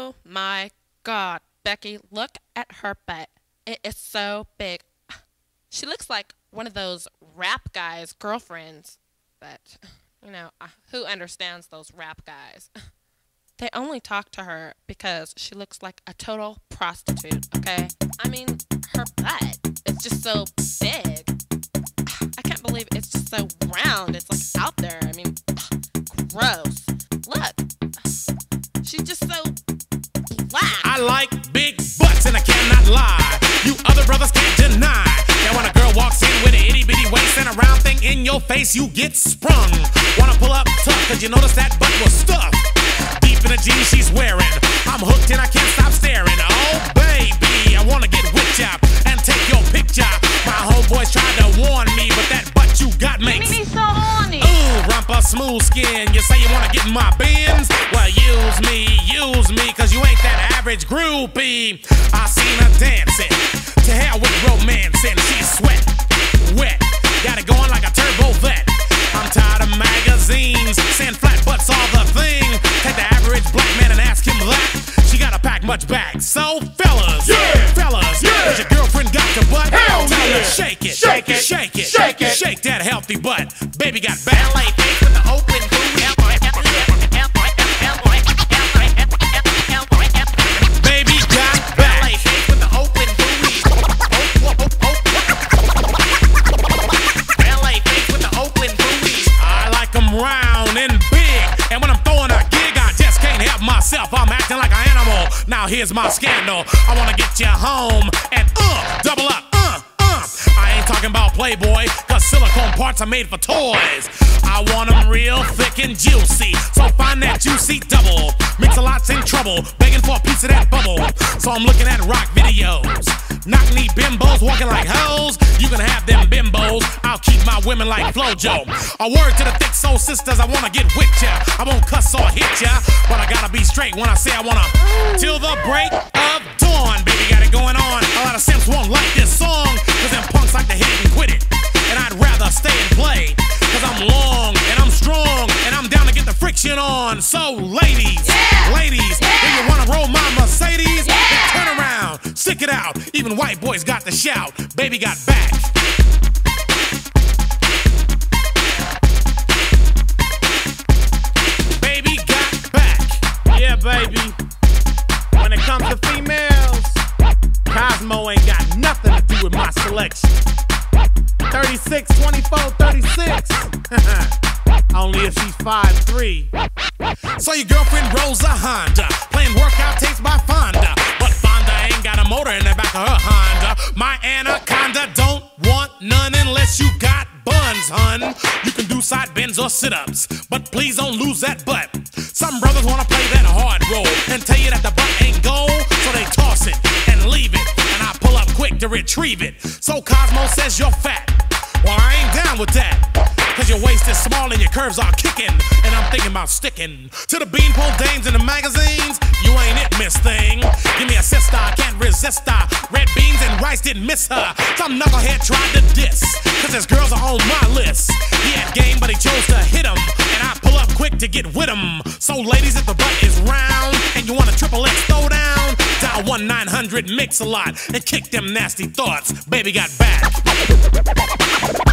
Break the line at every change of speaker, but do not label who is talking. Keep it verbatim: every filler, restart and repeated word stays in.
Oh my God, Becky, look at her butt. It is so big. She looks like one of those rap guys' girlfriends. But, you know, uh, who understands those rap guys? They only talk to her because she looks like a total prostitute, okay? I mean, her butt is just so big. I can't believe it's just so round. It's like out there. I mean, gross. Look. She's just so black.
I like big butts and I cannot lie. You other brothers can't deny that when a girl walks in with an itty bitty waist and a round thing in your face, you get sprung. Wanna pull up tough cause you notice that butt was stuffed deep in the jeans she's wearing. I'm hooked and I can't stop staring. Oh baby, I wanna get whipped up and take your picture. My homeboys tried to warn me, but that butt you got makes
me so horny.
Ooh, rumpa smooth skin. You say you wanna get in my bins? Well, use me, use me, cause you ain't that average groupie. I seen her dancing, to hell with romancing. She's sweat, wet, got it going like a turbo vet. I'm tired of magazines saying flat butts all the thing. Take the average black man and ask him that. She gotta pack much back. So fellas,
yeah,
fellas,
yeah,
has your girlfriend got your butt?
Hell
Tell
yeah.
her shake it,
Shake it,
shake it,
shake it.
shake that healthy butt. Baby got back.
L A face with the open booty.
Baby got back.
L A face with the open booty. L A face with the open booty.
I like them round and big, and when I'm throwing a gig, I just can't help myself. I'm acting like an animal. Now here's my scandal. I wanna get you home and uh, double up, uh, uh. I ain't talking about Playboy, cause silicone parts are made for toys. I want them real thick and juicy, so find that juicy double. Mix-a-lot's in trouble, begging for a piece of that bubble. So I'm looking at rock videos. Knock-knee bimbos walking like hoes. You can have them bimbos, I'll keep my women like Flojo. A word to the thick soul sisters, I wanna get with ya. I won't cuss or hit ya, but I gotta be straight when I say I wanna. Till the break of dawn, baby got it going on. A lot of simps won't like this song, cause them punks like to hit it and quit it. And I'd rather stay and play, cause I'm long and I'm strong and I'm down to get the friction on. So ladies,
Yeah.
ladies,
Yeah.
if you wanna roll my Mercedes,
Yeah.
then turn around, stick it out. Even white boys got to shout, baby got back. Baby got back.
Yeah, baby. When it comes to females, Cosmo ain't got nothing to do with my selection. thirty-six, twenty-four, thirty-six. Only if she's five three.
So your girlfriend rolls a Honda, playing workout tapes by Fonda. But Fonda ain't got a motor in the back of her Honda. My Anaconda don't want none unless you got buns, hun. You can do side bends or sit-ups, but please don't lose that butt. Some brothers wanna play that hard role and tell you that the butt ain't gold, so they toss it and leave it, and I pull up quick to retrieve it. So Cosmo says you're fat. Well, I ain't down with that, cause your waist is small and your curves are kicking, and I'm thinking about sticking to the beanpole dames in the magazines. You ain't it, miss thing. Give me a sister, I can't resist her. Red beans and rice didn't miss her. Some knucklehead tried to diss, cause his girls are on my list. He had game, but he chose to hit him, and I pull up quick to get with him. So ladies, if the butt is round and you want a triple X throw down, dial one nine hundred mix a lot and kick them nasty thoughts. Baby got back.